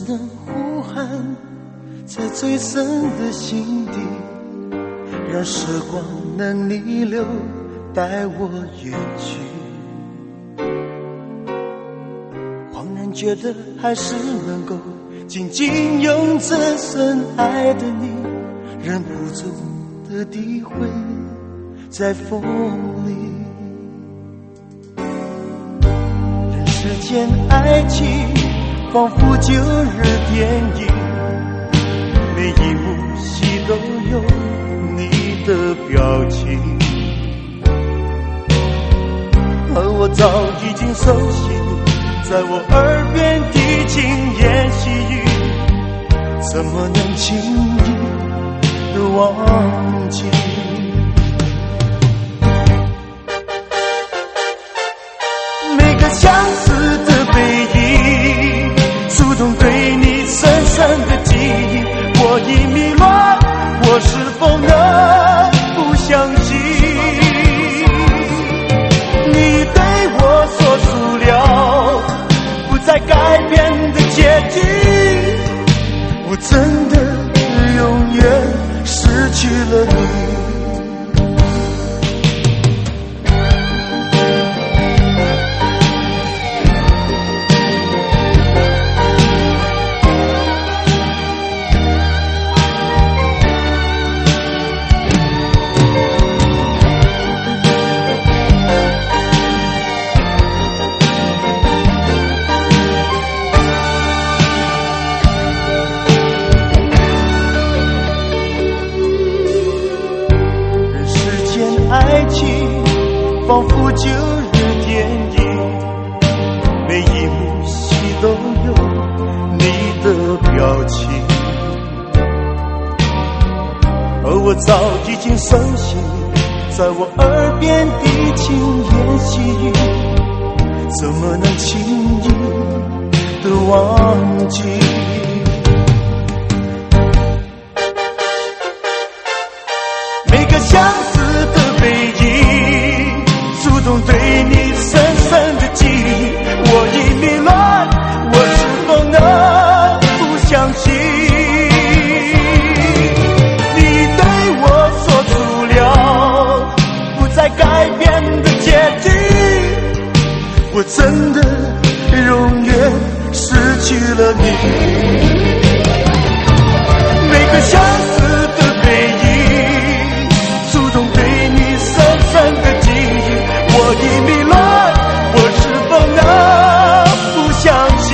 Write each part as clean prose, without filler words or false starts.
能呼喊在最深的心底，让时光能逆流带我远去。恍然觉得还是能够紧紧拥着深爱的你，忍不住的诋毁在风里。人世间爱情仿佛旧日电影，每一幕戏都有你的表情，而我早已经熟悉在我耳边低情言细语，怎么能轻易的忘记？每个相似的背影，触动对你深深的记忆，我已迷乱，我是否能不相信你对我所塑料不再改变的结局？我真的永远失去了你。仿佛旧日电影，每一幕戏都有你的表情，而我早已经熟悉在我耳边低情言细语，怎么能轻易的忘记？每个相似的背影，触动对你深深的记忆，我已迷乱，我是否能不相信你对我所塑料不再改变的结局？我真的永远失去了你。每个相似的背影，触动对你深深的记忆，我已迷乱，我是否能不相信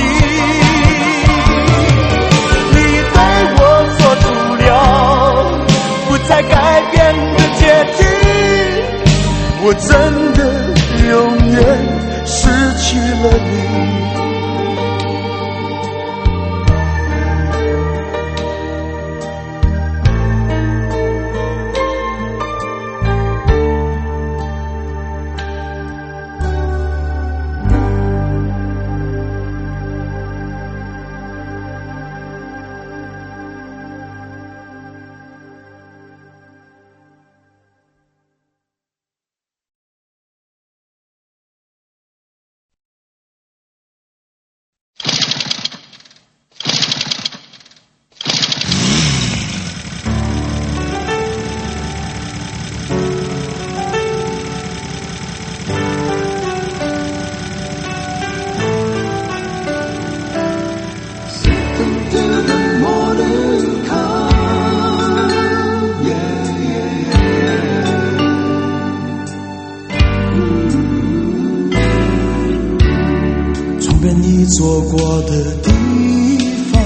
你对我所塑料不再改变的结局？我真的永远失去了你。 坐过的地方，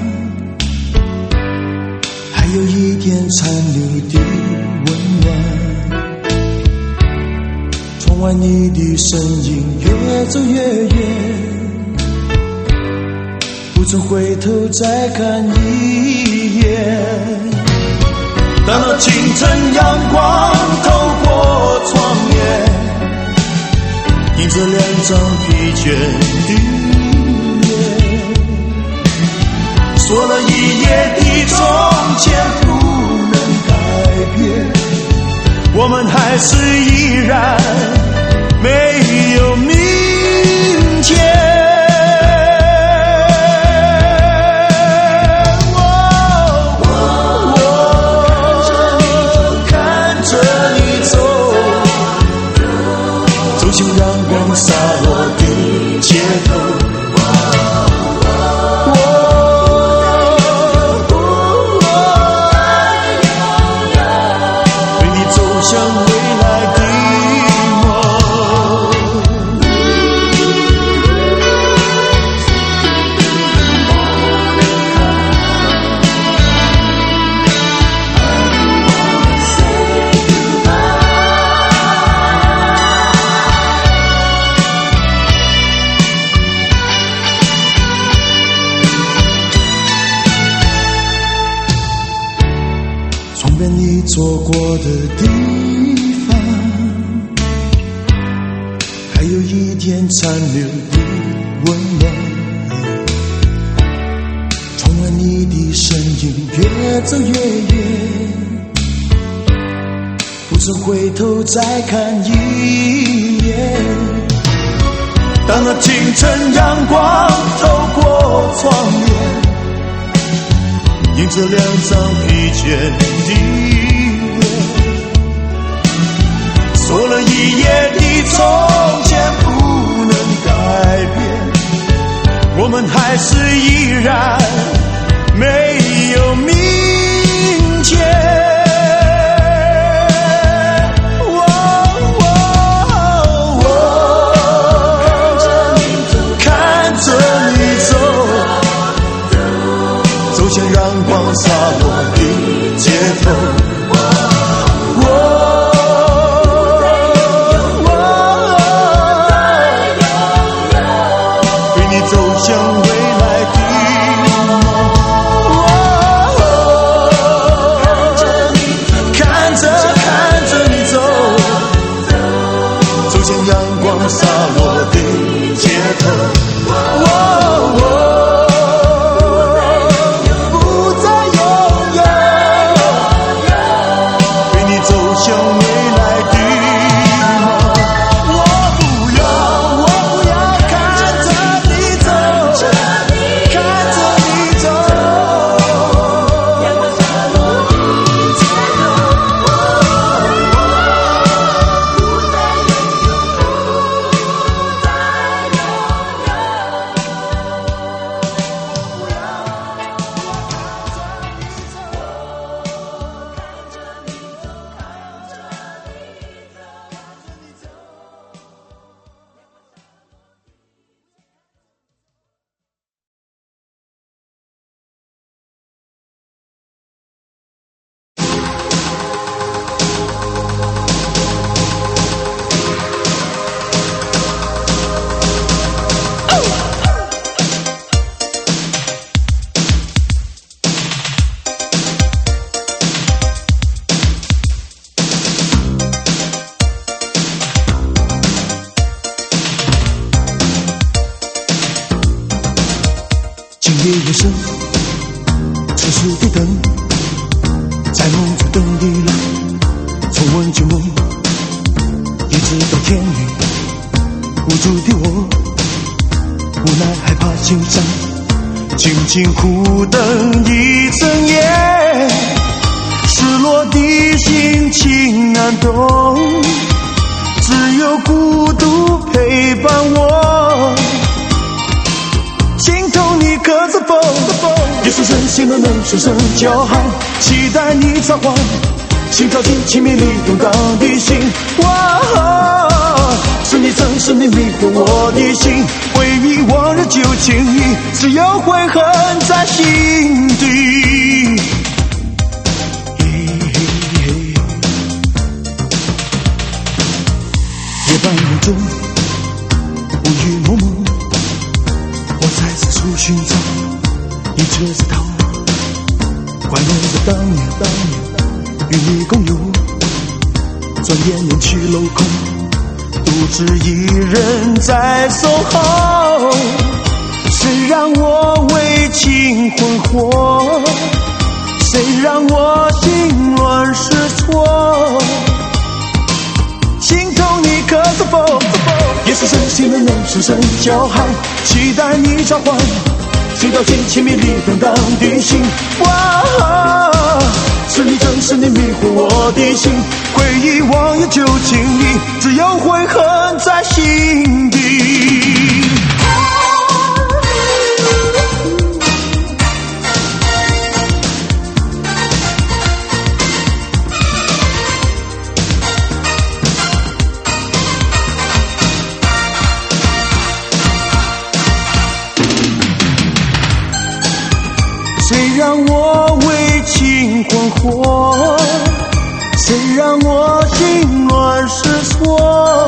还有一点残留的温暖。窗外你的身影越走越远，不曾回头再看一眼。当那清晨阳光透过窗帘，映着两张疲倦的说了一夜的从前不能改变，我们还是依然没有明天。 像阳光洒落的街头。走过的地方，还有一点残留的温暖。窗外你的身影越走越远，不曾回头再看一眼。当那清晨阳光透过窗帘，映着两张疲倦的说了一夜的从前不能改变，我们还是依然没有明天。看着你走，走向阳光洒落的街头。夜夜深，城市的灯在梦中等你来，重温旧梦，一直到天明。无助的我，无奈害怕心伤，静静苦等一整夜，失落的心情难懂，只有孤独陪伴我。心痛你可曾否？夜深深心的能声声叫喊，期待你召唤，心跳进亲密里动荡的心。哇，是你曾是你迷惑我的心，回忆往日旧情谊，只有悔恨在心底。夜半梦中，乌云蒙蒙，我在四处寻找一车子逃，怀念着当年与你共游，转眼人去楼空，独自一人在守候。谁让我为情魂活？谁让我心乱失措？心痛你可曾否？夜深深心的能声声叫喊，期待你召唤，心跳进亲密里动荡的心。哇， 是你，正是你迷惑我的心，回忆往日旧情谊，只有悔恨在心底。谁让我为情惶惑？谁让我心乱失措？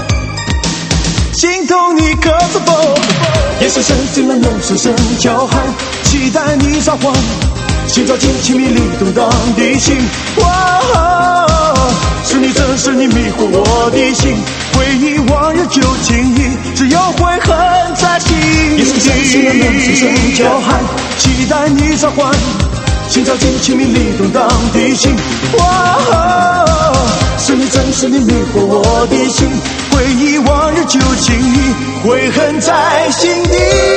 心痛你可知否？夜深深竟然用声声叫喊，期待你撒谎，心照进情迷里动荡的心。是你，正是你迷惑我的心，回忆往日旧情谊，只有悔恨在心底。夜深深竟然用声声叫喊，期待你召唤，心照进情迷里动荡的心。是你，正是你迷惑我的心，回忆往日旧情谊，悔恨在心底。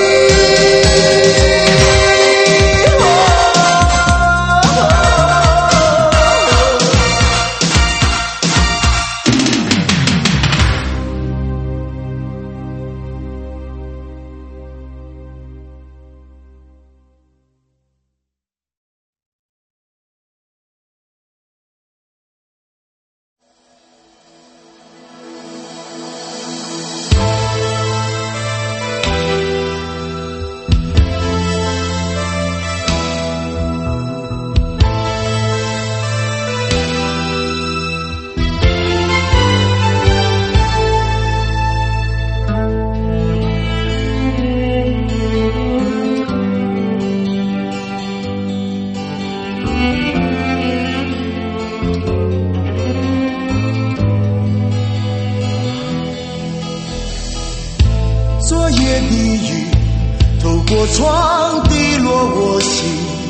昨夜的雨透过窗滴落我心，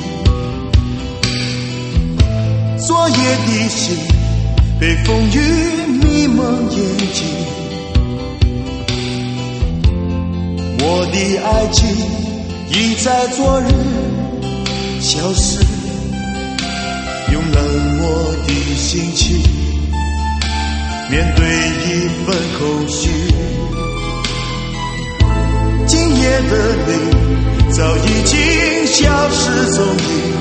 昨夜的心被风雨迷蒙眼睛，我的爱情已在昨日消失，用冷漠的心情面对一份空虚。今夜的你早已经消失踪影，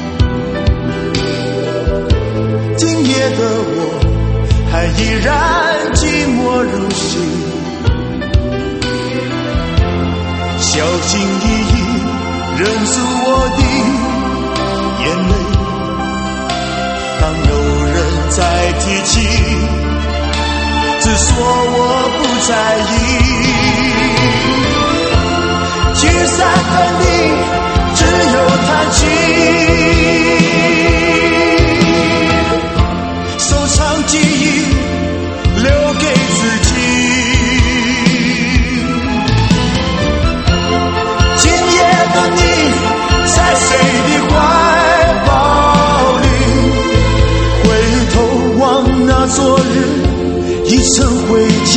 今夜的我还依然寂寞如昔，小心翼翼忍住我的眼泪，当有人再提起，只说我不在意。聚散分离，只有叹息。收藏记忆，留给自己。今夜的你，在谁的怀抱里？回头望那昨日，已成灰烬。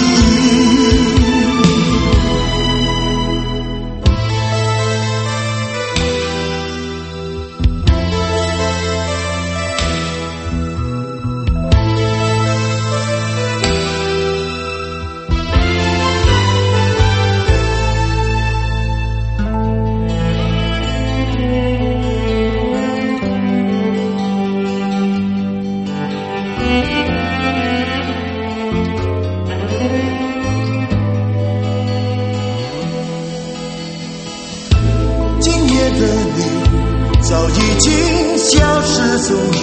早已经消失踪影，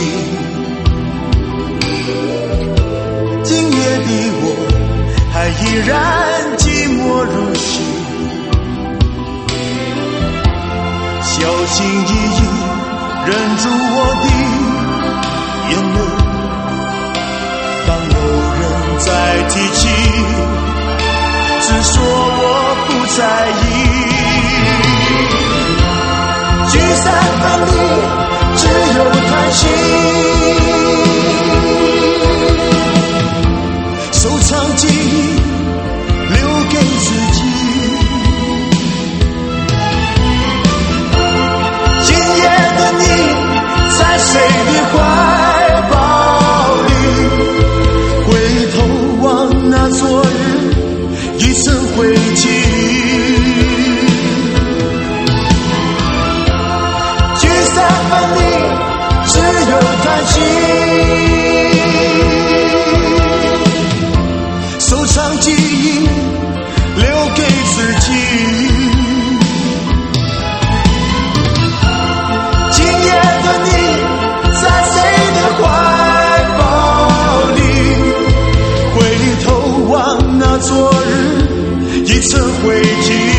今夜的我还依然寂寞如昔，小心翼翼忍住我的眼泪，当有人再提起，只说我不在意。聚散分离，只有叹息。收藏记忆，留给自己。今夜的你，在谁的怀灰烬。聚散分离，只有叹息。收藏记忆，留给自己。今夜的你，在谁的怀抱里？回头望那昨日，已成灰烬。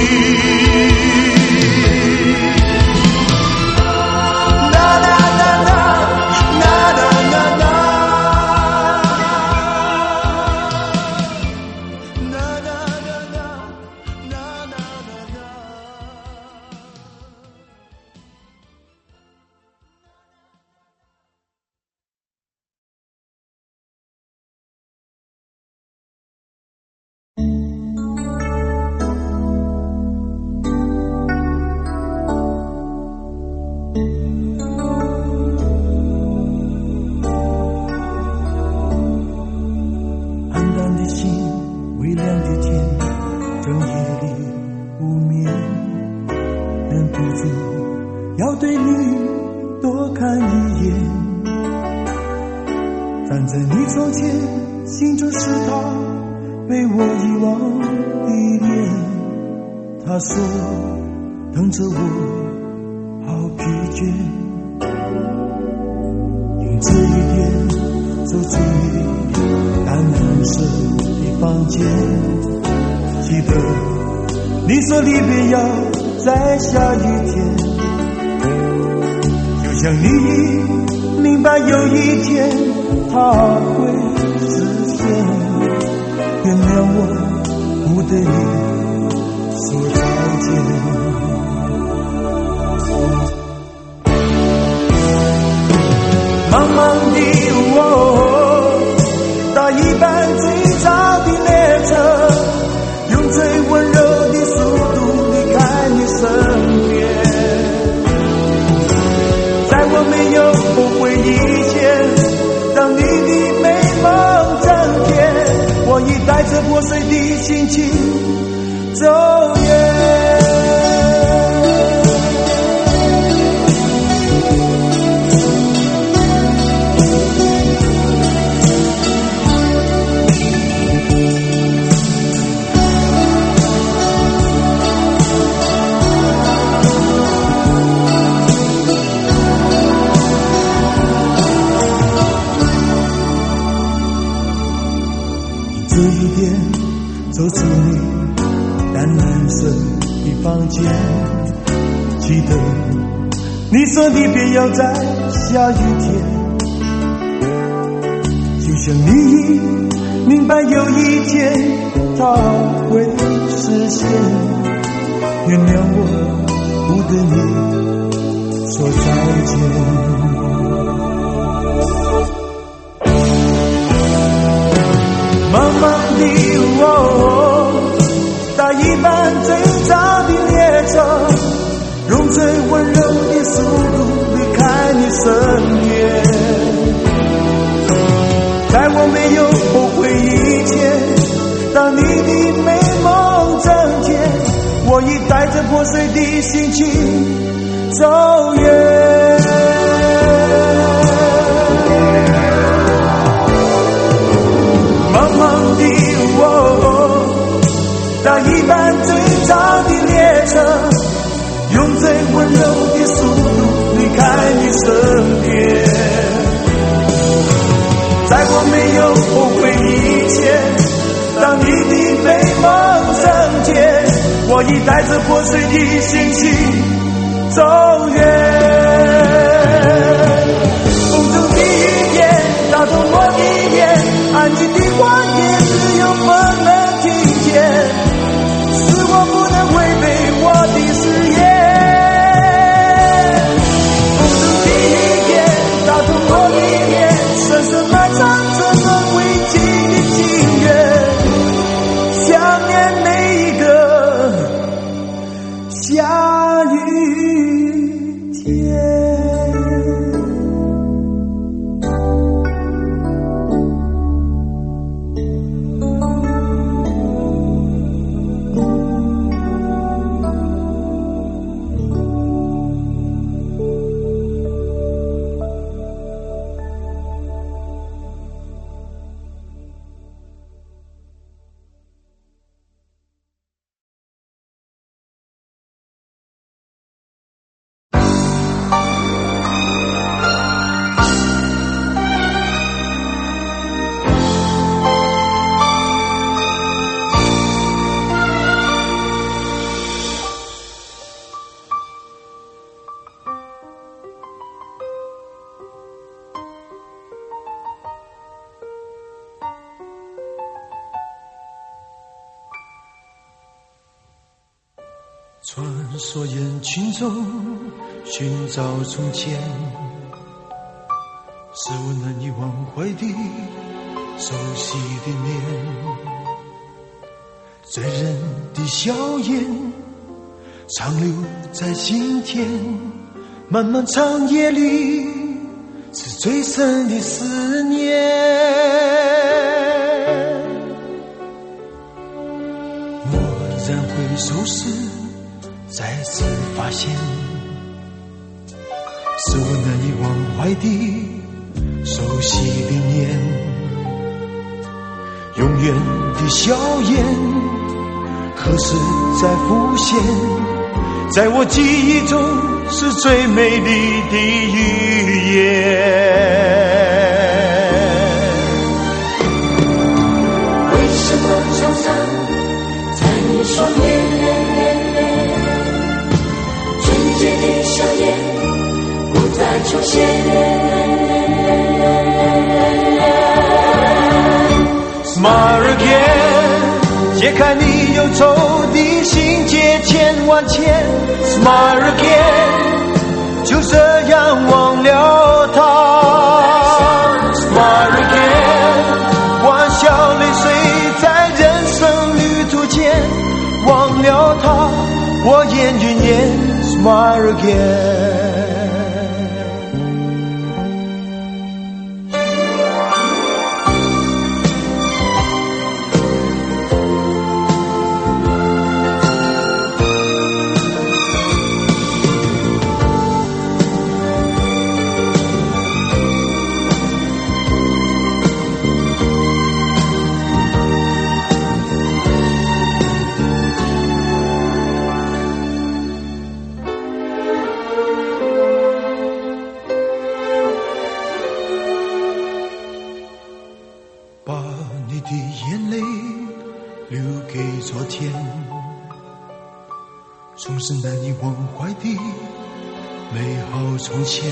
穿梭人群中寻找从前，是我难以忘怀的熟悉的脸，醉人的笑颜长留在心田，漫漫长夜里是最深的思念。蓦然回首时，再次发现，是我难以忘怀的熟悉的脸，永远的笑颜何时再浮现，在我记忆中是最美丽的语言。 为什么常常在你双眼，纯洁的笑颜不再出现。 Smile again， 解开你忧愁的心结千万千。Smile again， 就这样忘了他。Smile again， 欢笑泪水在人生旅途间，忘了他，我眼云烟。Smile again。总是难以忘怀的美好从前，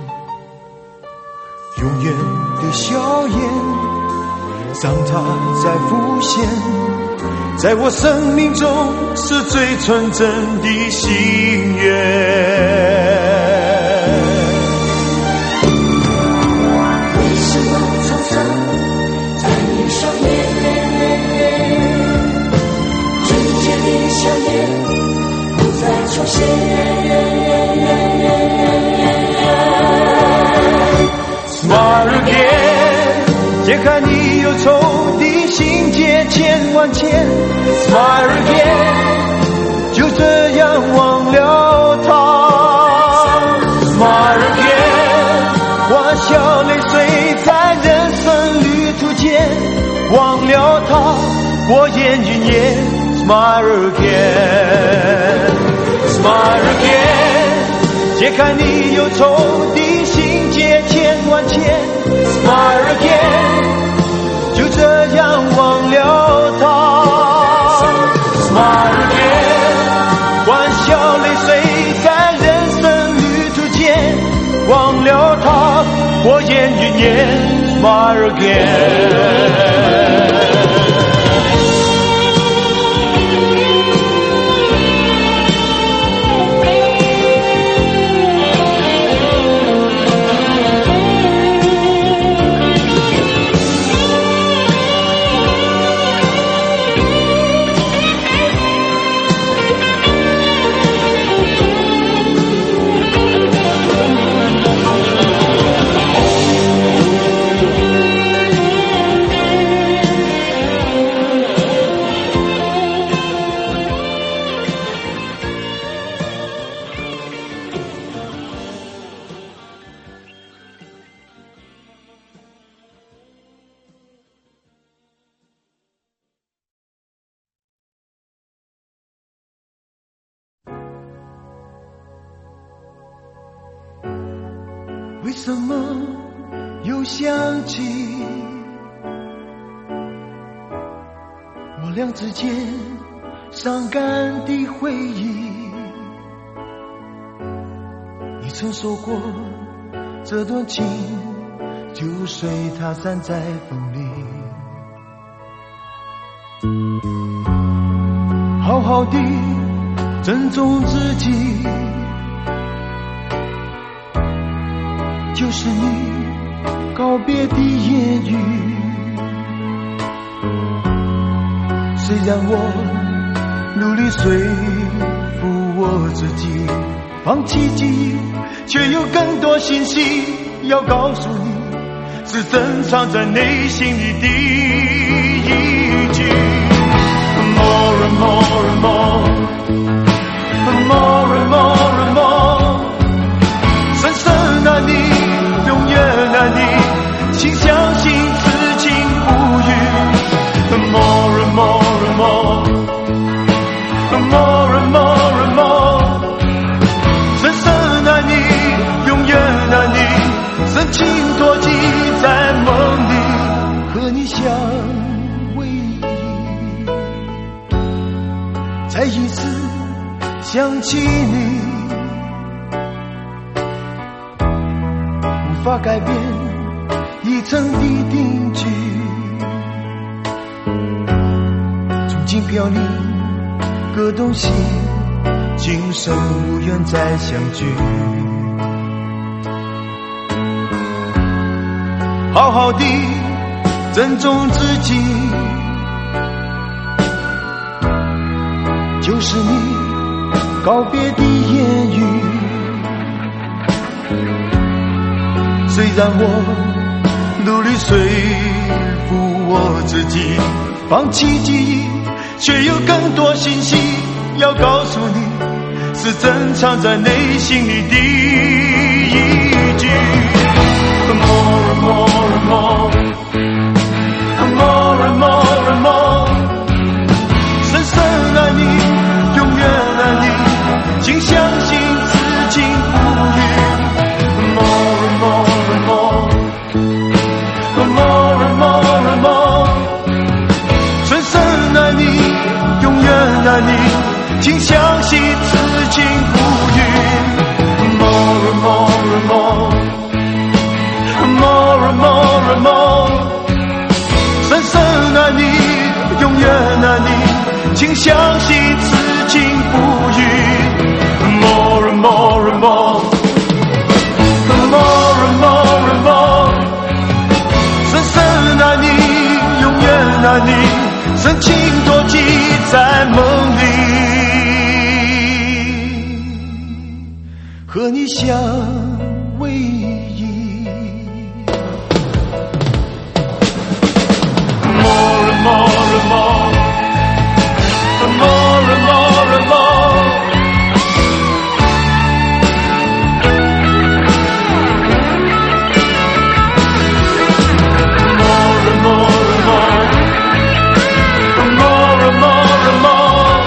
永远的笑颜让它再浮现，在我生命中是最纯真的心愿。 为什么常常在你双眼，纯洁的笑颜再出现。 Smile again， 解开你忧愁的心结千万千。Smile again， 就这样忘了他。Smile again， 欢笑泪水在人生旅途间，忘了他，我眼云烟。Smile again，Smile again， 解开你忧愁的心结千万千。Smile again， 就这样忘了他。Smile again， 欢笑泪水在人生旅途间，忘了他，我眼云烟。Smile again。为什么又想起我俩之间伤感的回忆？你曾说过，这段情就随它散在风里，好好的珍重自己，就是你告别的言语。虽然我努力说服我自己放弃记忆，却有更多信息要告诉你，是珍藏在内心里的一句 More and more and more More and more and more 深深爱你，永远爱你，请相信此情不渝 More and more and more More and more and more 深深爱你，永远爱你，深情托寄在梦里，和你相偎依，再一次想起你，无法改变已成的定局，从今飘零各东西，今生无缘再相聚，好好地珍重自己，就是你告别的言语。虽然我努力说服我自己放弃记忆，却有更多信息要告诉你，是珍藏在内心里的一句 More and more and more More and more and more 深深爱你，永远爱你，请相信此情不渝 More and more and more More and more and more 深深爱你，永远爱你，请相信此情不渝 More and more and more More and more and more 深深爱你，永远爱你，请相信此情不渝 More and more and more More and more and more 深深爱你，永远爱你，深情托寄在梦里，和你相偎依 More and more and more More and more and more More and more and more More and more and more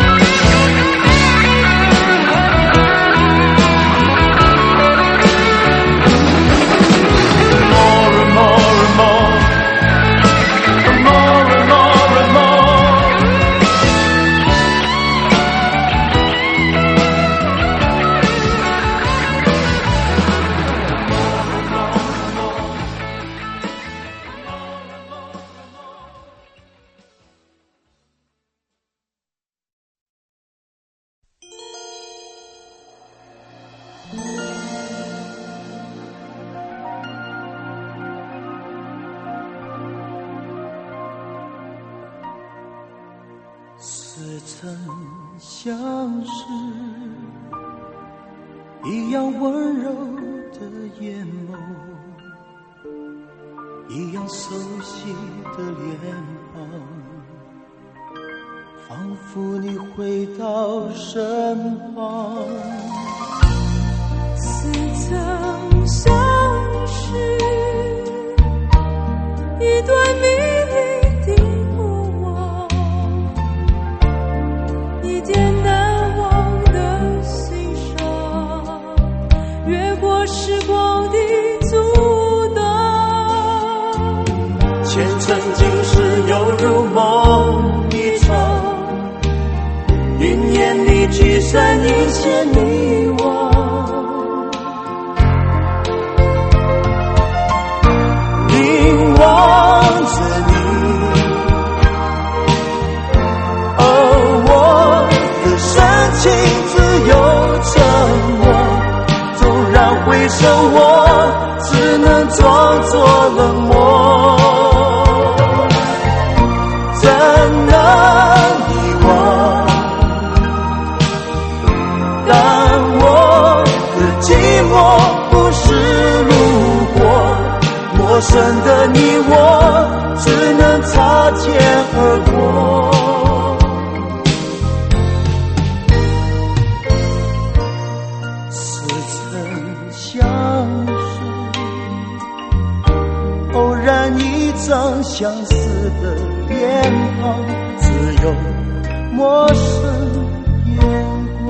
More and more and more More and more and more似曾相识，一样温柔的眼眸，一样熟悉的脸庞，仿佛你回到身旁。 似曾相识，一段迷离的过往，一件难忘的心伤，越过时光的阻挡。 前尘今世犹如梦一场，云烟里聚散一切迷惘。望着你，哦，我的深情能遗忘？但我的寂寞不是路过，陌生的你我只能擦肩而过。似曾相识，偶然一张相似的脸庞，只有陌生眼光。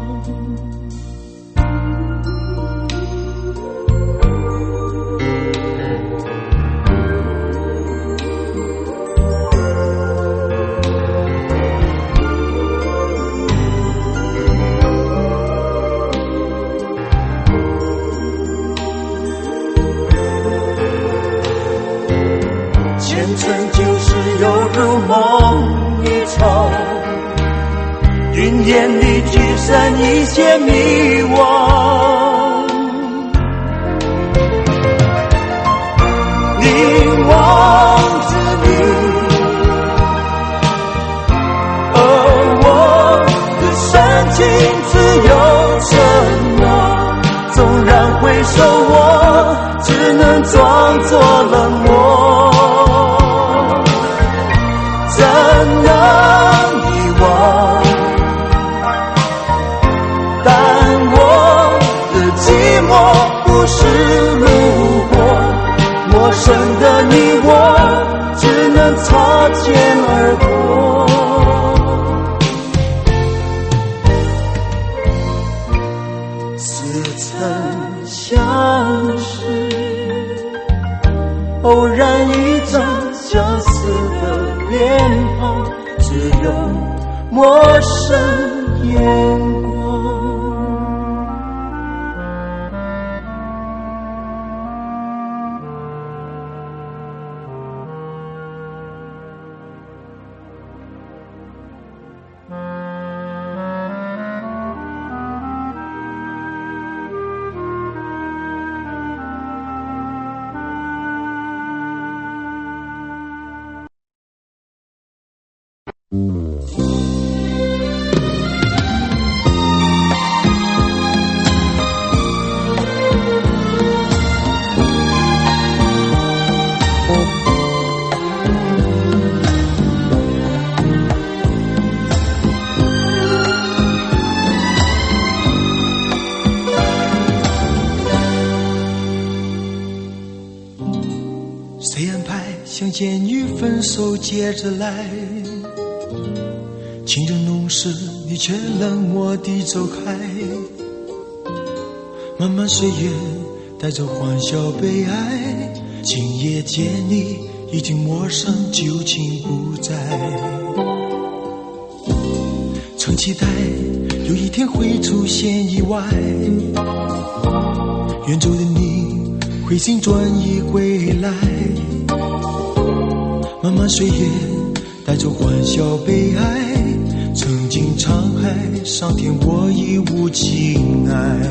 前尘就是犹如梦一场，云烟里聚散一些迷惘。凝望着你，而我的深情只有沉默。纵然回首，我只能装作冷漠。怎能遗忘？但我的寂寞不是路过，陌生的你我只能擦肩而过。似曾相识，偶然一张相似的脸庞，只有陌生眼光。 谁安排相见与分手接着来？情人浓时，你却冷漠地走开。漫漫岁月带着欢笑悲哀，今夜见你已经陌生，旧情不在。曾期待有一天会出现意外，远走的你回心转意归来。漫漫岁月带着欢笑悲哀，曾经沧海桑田我已无情爱。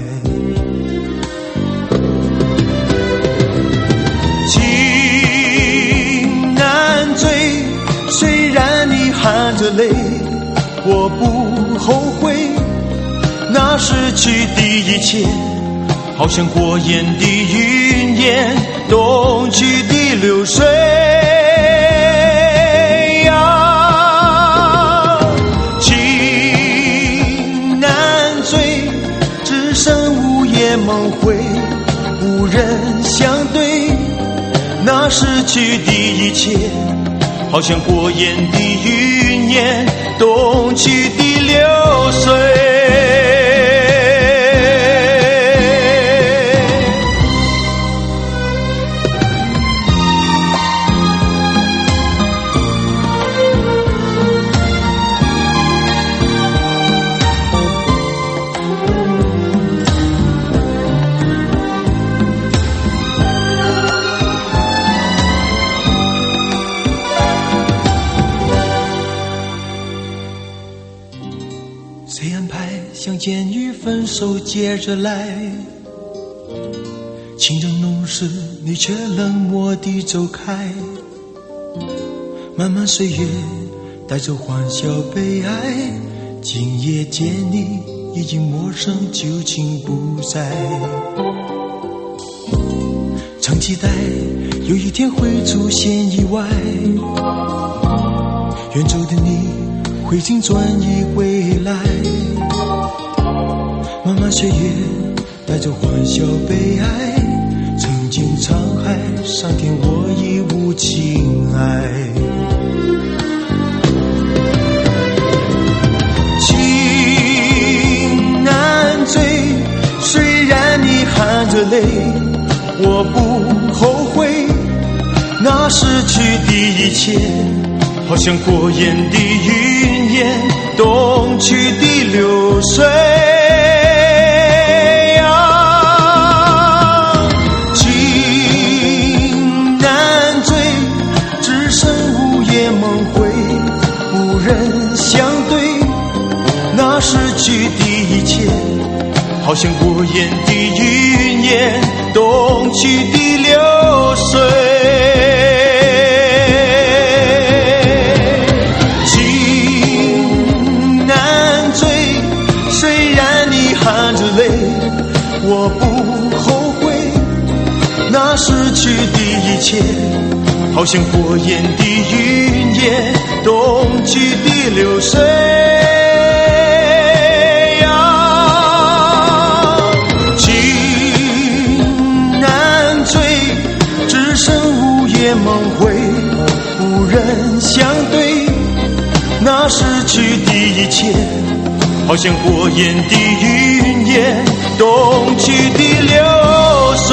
情难追，虽然你含着泪，我不后悔。那失去的一切，好像过眼的云烟，东去的流水。梦回无人相对，那失去的一切，好像过眼的云烟，东去的流水。 谁安排相见与分手接着来？情人浓时，你却冷漠地走开。漫漫岁月带着欢笑悲哀，今夜见你已经陌生，旧情不在。常期待有一天会出现意外，远走的你会经转移回来。漫漫岁月带着欢笑悲哀，曾经沧海桑田我已无情爱。情难醉，虽然你含着泪，我不后悔那失去的一切，好像过眼的云烟，东去的流水啊。情难醉，只剩午夜梦回，无人相对，那失去的一切，好像过眼的云烟，东去的流水。情难醉，虽然你含着泪，我不后悔那失去的一切，好像过眼的云烟，东去的流水。梦回，无人相对，那失去的一切，好像过眼的云烟，东去的流水。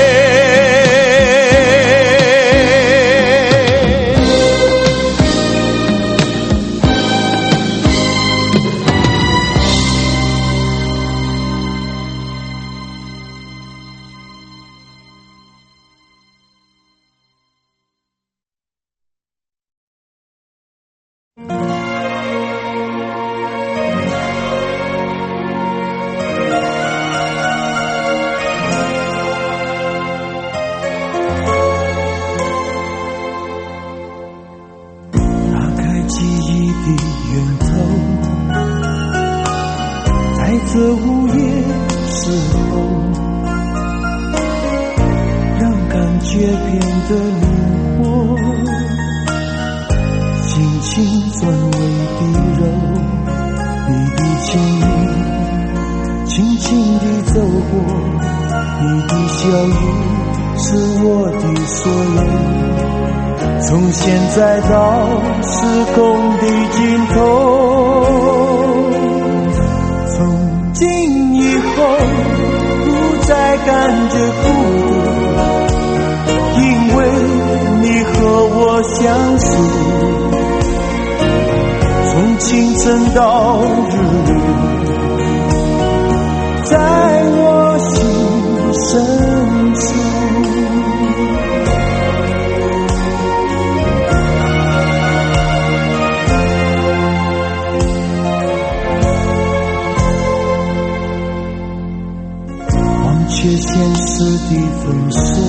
这午夜时候，让感觉变得灵活，轻轻转微的柔，你的牵引轻轻地走过，你的笑语是我的所有，从现在到时空的尽头，从今以后不再感觉孤独，因为你和我相识，从清晨到日落，在我心深处。却现实的分手，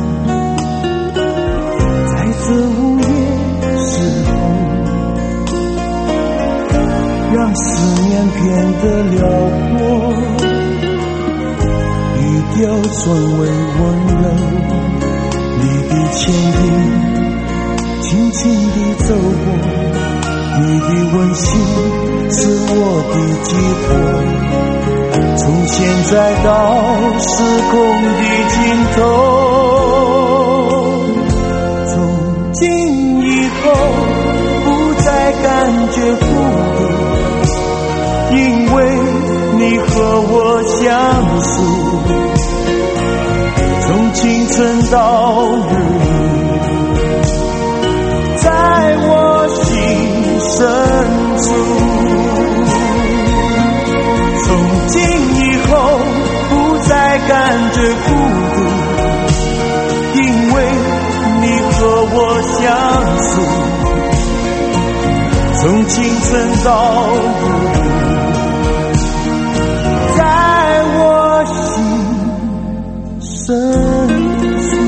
在这午夜时候，让思念变得辽阔，语调转为温柔，你的牵引轻轻地走过，你的温馨是我的寄托，从现在到时空的尽头，从今以后不再感觉孤独，因为你和我相识，从清晨到日落，在我心深处。从今以后不再感觉孤独，因为你和我相识，从清晨到日落，在我心深处。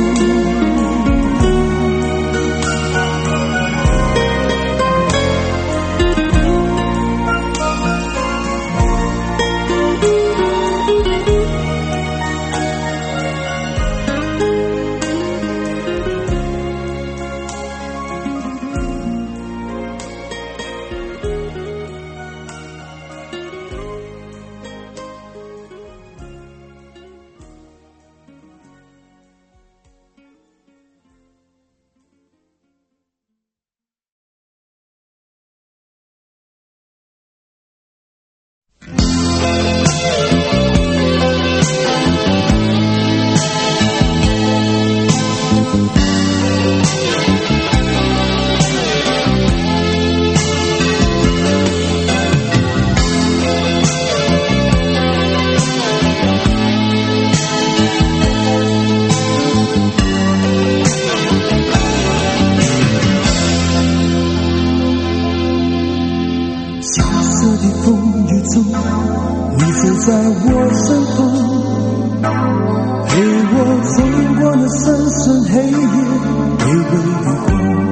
的风雨中，你守在我身旁，陪我走过那深深黑夜，微微的光。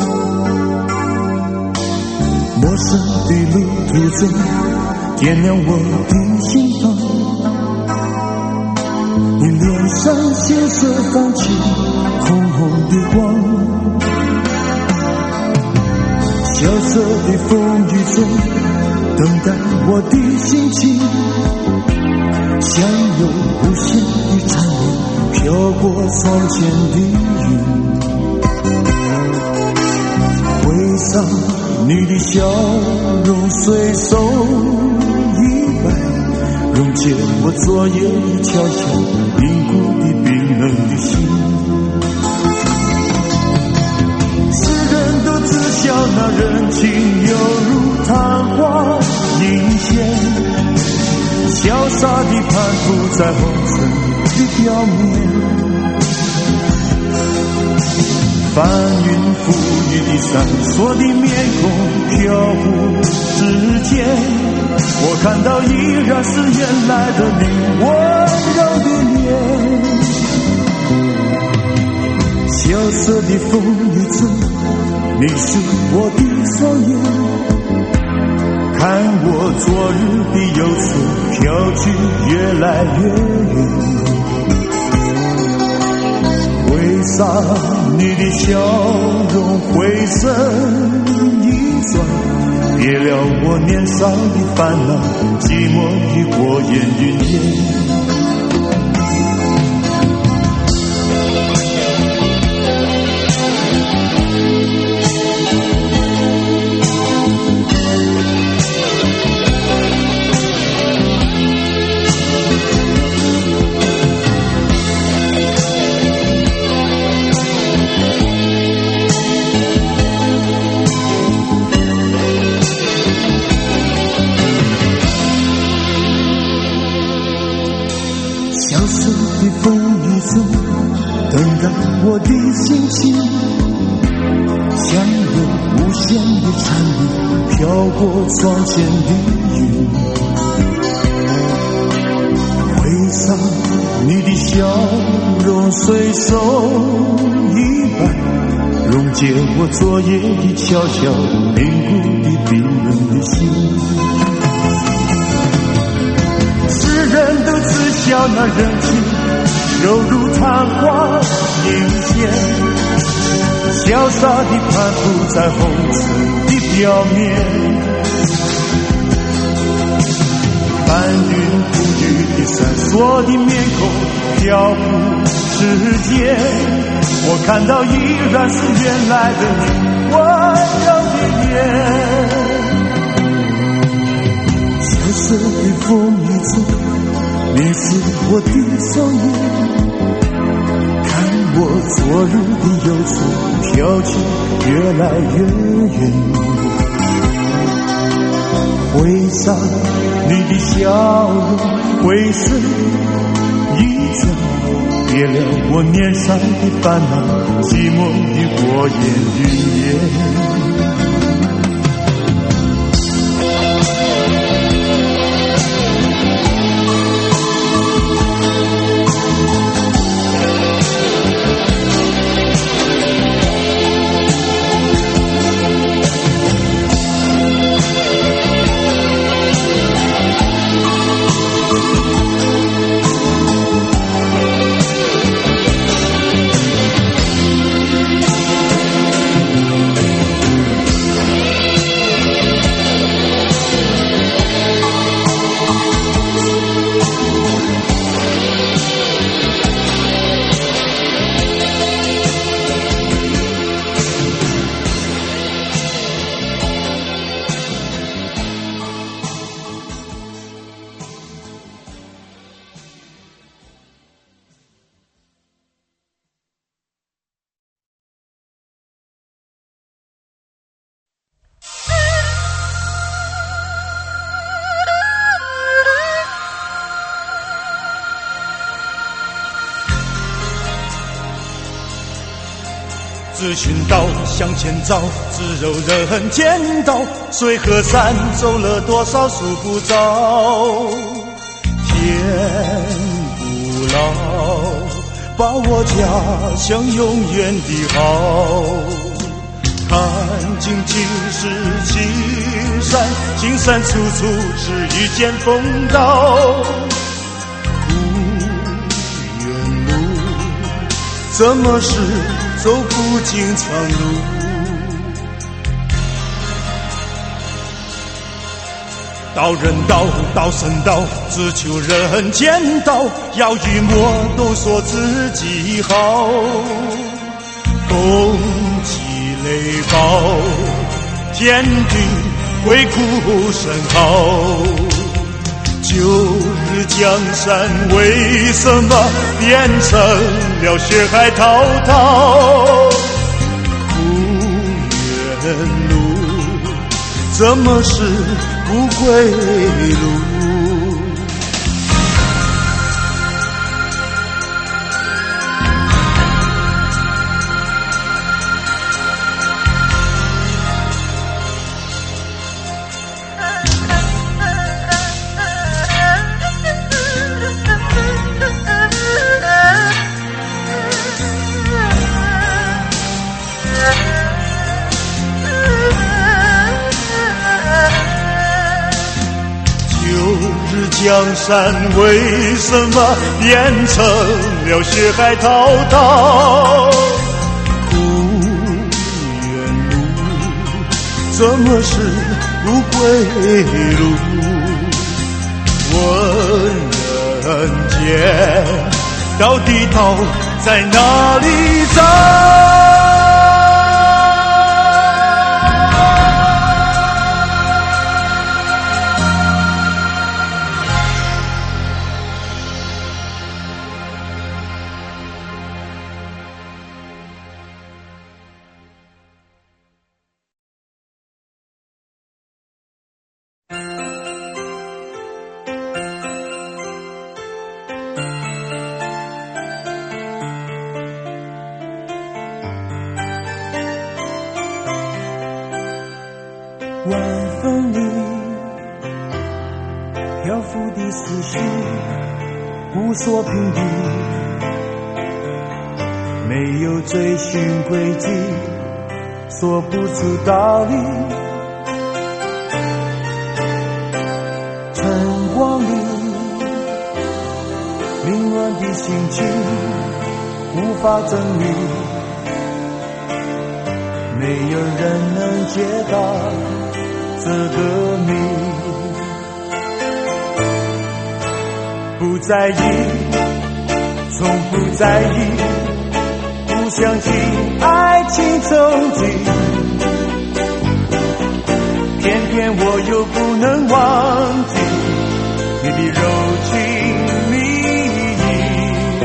陌生的路途中，点亮我的心房。你脸上血色泛起红红的光。萧瑟的风雨中，等待我的心情，像有无限的缠绵飘过窗前的云。回想你的笑容随手一摆，溶解我昨夜悄悄凝固的冰冷的心。世人都知晓那人情犹如昙花一现，潇洒地攀附在红尘的表面。翻云覆雨的闪烁的面孔飘忽之间，我看到依然是原来的你温柔的脸。萧瑟的风雨中，你是我的双眼，看我昨日的忧愁飘去越来越远。回想你的笑容回身一转，别了我年少的烦恼，寂寞的过眼云烟。等待我的心情，像有无限的缠绵飘过窗前的云。回想你的笑容随手一摆，溶解我昨夜的悄悄凝固的冰冷的心。世人都知晓那人情犹如昙花一现，潇洒地攀附在红尘的表面。翻云覆雨的闪烁的面孔飘忽之间，我看到依然是原来的你温柔的脸。萧瑟的风雨中，你是我的双眼，看我昨日的忧愁飘去越来越远。回想你的笑容回身一转，别了我年少的烦恼，寂寞的过眼云烟。 只寻道向前找，只有人见到。水和山走了多少数不着，天不老，把我家乡永远的好。看尽尽是青山，青山处处是遇见风刀。无远路，怎么是走不尽长路？道人道，道神道，只求人见到。要与魔都说自己好，风起雷暴，天地鬼哭神嚎。旧日江山为什么变成了血海滔滔？不远路，怎么是不归路？江山为什么变成了血海滔滔？不远路，怎么是不归路？问人间，到底道在哪里找？ 晚风里漂浮的思绪无所凭依，没有追寻轨迹，说不出道理。晨光里凌乱的心情无法整理，没有人能解答这个谜。不在意，从不在意，不想起爱情踪迹，偏偏我又不能忘记你的柔情蜜意。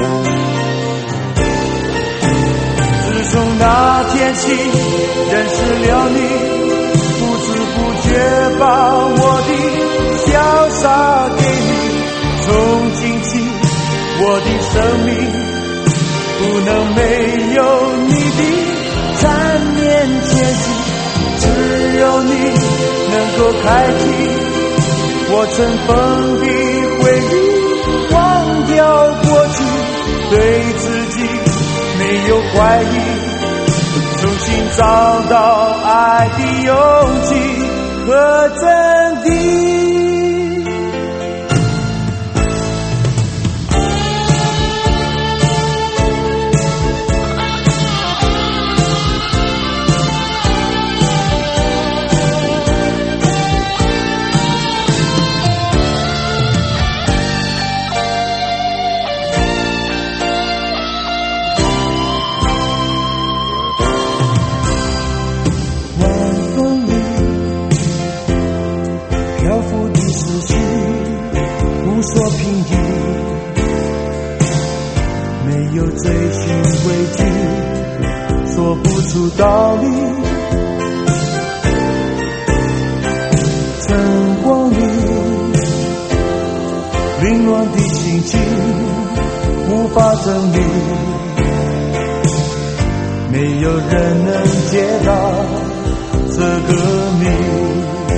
自从那天起认识了你，不知不觉把我的潇洒给你。从今起我的生命不能没有你的缠绵前行，只有你能够开启我尘封的回忆，忘掉过去，对自己没有怀疑，重新找到爱的勇气和真谛。追寻轨迹，说不出道理。晨光里凌乱的心情无法整理，没没有人能解答这个谜。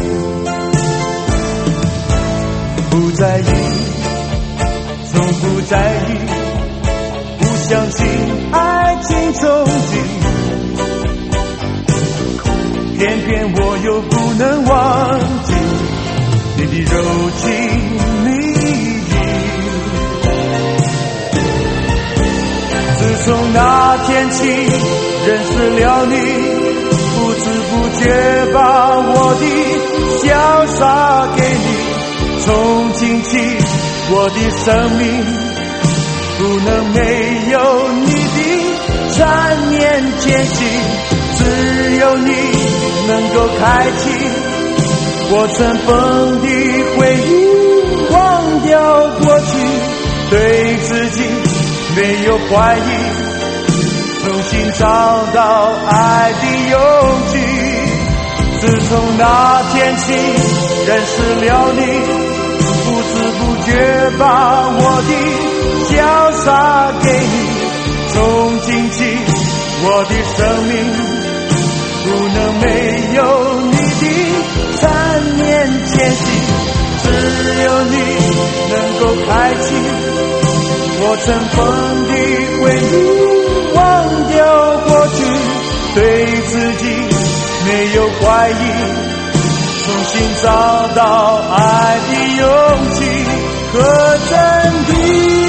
不在意，从不在意，不相信爱情憧憬，偏偏我又不能忘记你的柔情蜜意。自从那天起认识了你，不知不觉把我的潇洒给你，从今起我的生命不能没有你的缠绵艰辛，只有你能够开启我尘封的回忆，忘掉过去，对自己没有怀疑，重新找到爱的勇气。自从那天起认识了你，不知不觉把我的潇洒给你，从今起我的生命不能没有你的缠绵艰辛，只有你能够开启我尘封的回忆，忘掉过去，对自己没有怀疑，重新找到爱的勇气和真谛。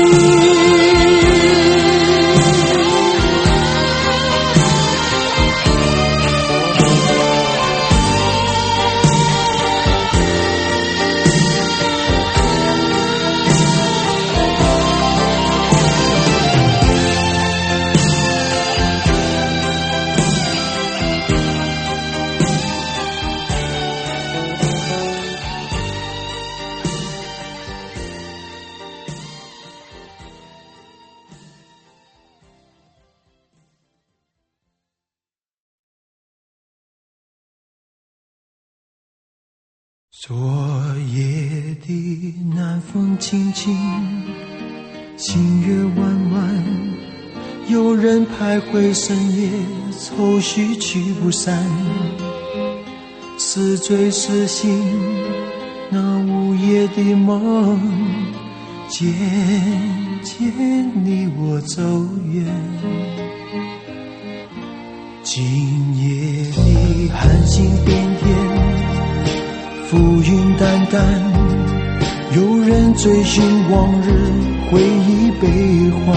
昨夜的南风轻轻，星月弯弯，有人徘徊深夜，愁绪驱不散，是醉是醒，那午夜的梦，渐渐离我走远。今夜的寒星点点，浮云淡淡，有人追寻往日回忆悲欢，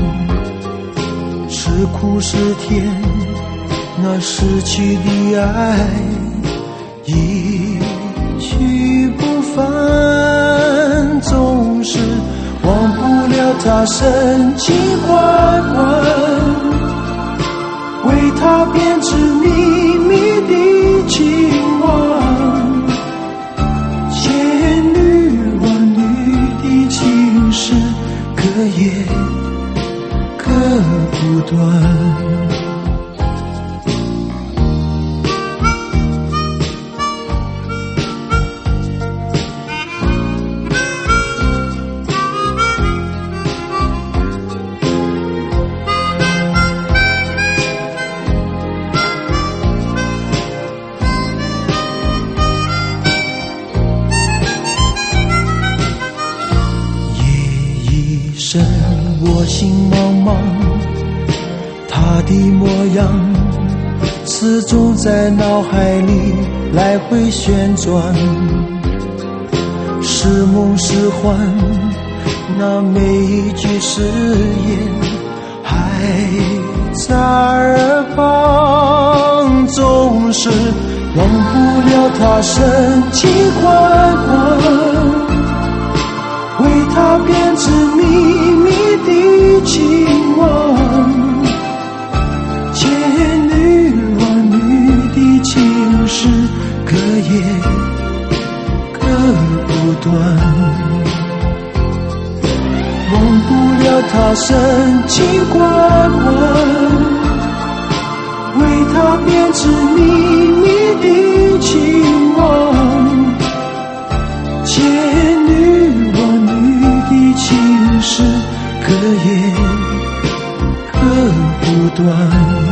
是苦是甜，那失去的爱一去不返，总是忘不了他深情款款，为他编织秘密的情网，隔夜隔不断。我心茫茫，他的模样始终在脑海里来回旋转，是梦是幻，那每一句誓言还在耳旁，总是忘不了他深情款款，为他编织秘密的情网，千女万女的情事，隔夜隔不断，忘不了他深情款款，为他编织秘密的情网，千女万女的情事，隔夜隔不断。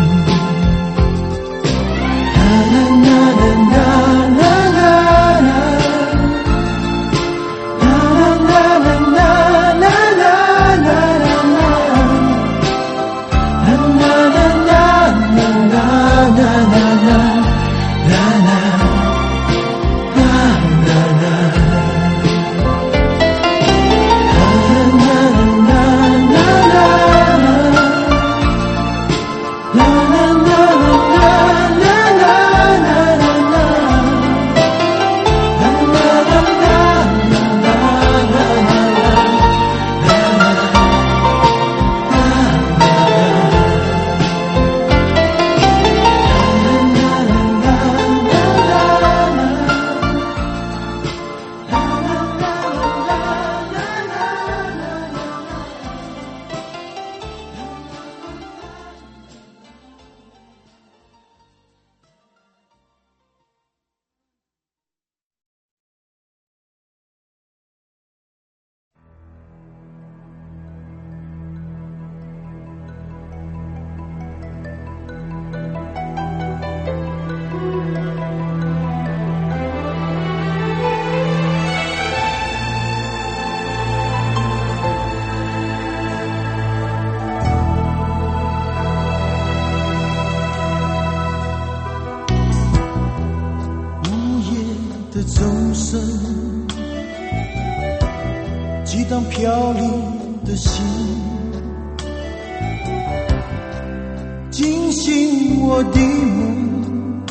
钟声激荡飘零的心，惊醒我的梦，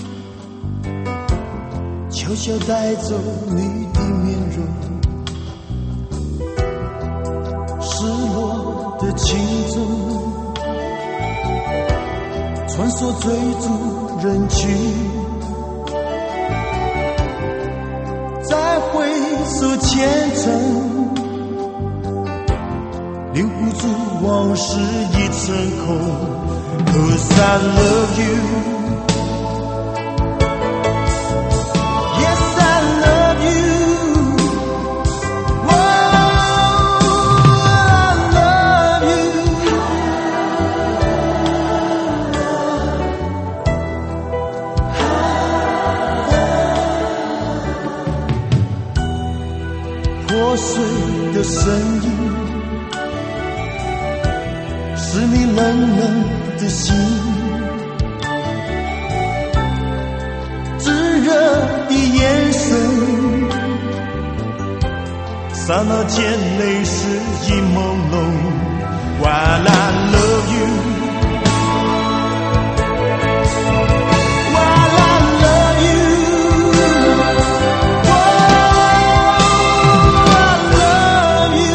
悄悄带走你的面容，失落的情踪穿梭追逐人群，在回首前程，留不住往事一层空。 Cause I love you, yes I love you, oh I love you.破碎的声音是你冷冷的心，炙热的眼神，刹那间泪湿已朦胧。While I love you, while I love you, oh I love you.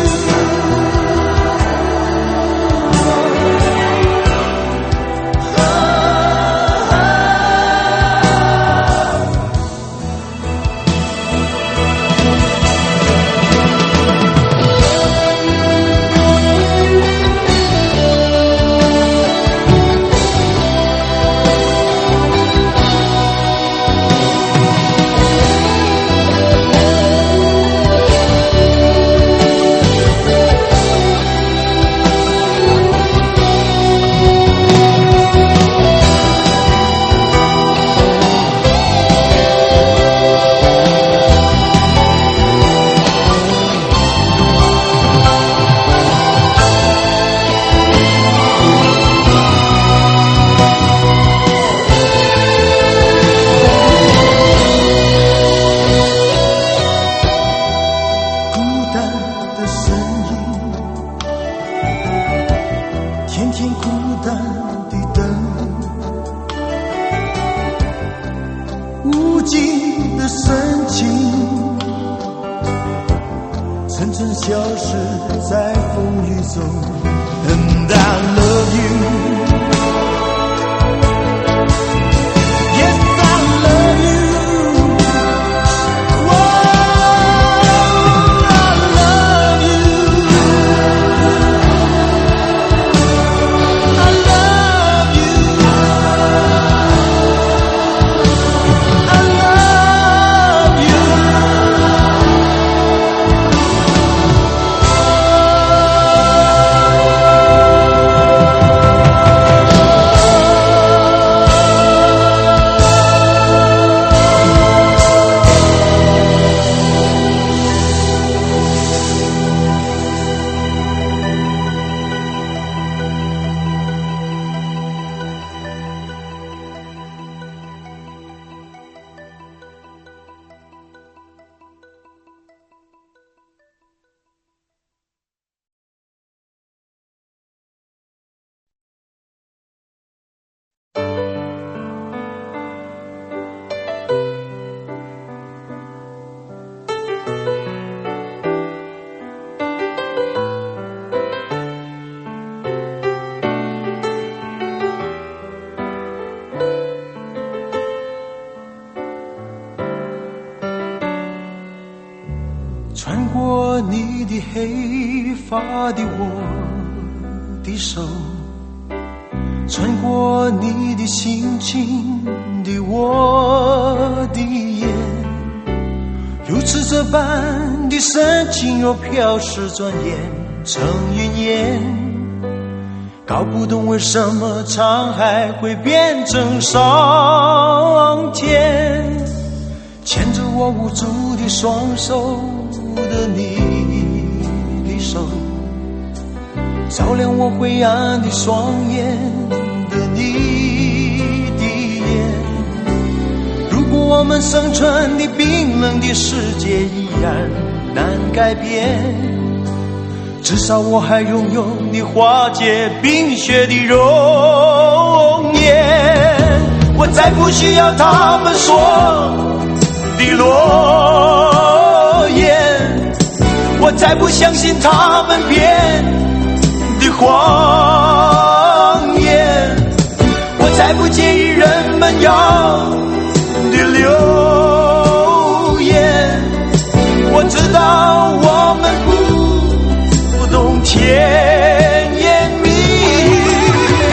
穿过你的黑发的我的手，穿过你的心情的我的眼，如此这般的深情又飘逝，转眼成云烟。搞不懂为什么沧海会变成桑田，牵着我无助的双手的你的手，照亮我灰暗的双眼的你的眼。如果我们生存的冰冷的世界依然难改变，至少我还拥有你化解冰雪的容颜。我再不需要他们说的诺言，我再不相信他们编的谎言，我再不介意人们要的流言。我知道我们不懂甜言蜜语，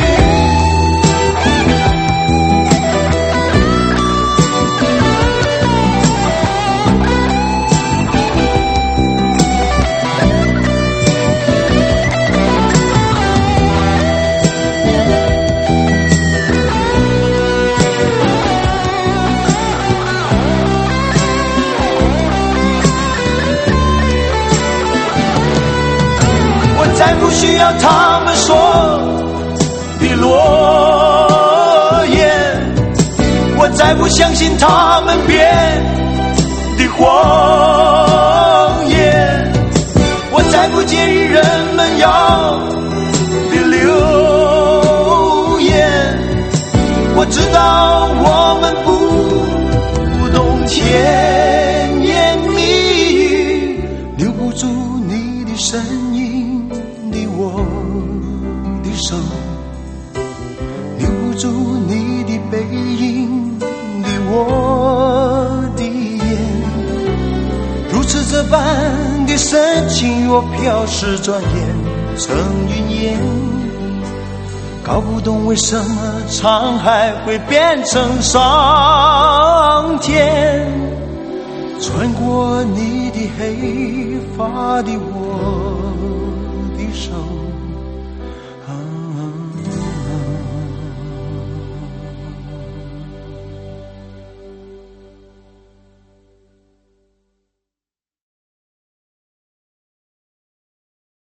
再不需要他们说的诺言，我再不相信他们编的谎言，我再不介意人们要的流言。我知道我们不懂甜言蜜语，留不住你的身影的我的手，留不住你的背影的我的眼。如此这般的深情若飘逝，转眼成云烟。搞不懂为什么沧海会变成桑田，穿过你的黑发的我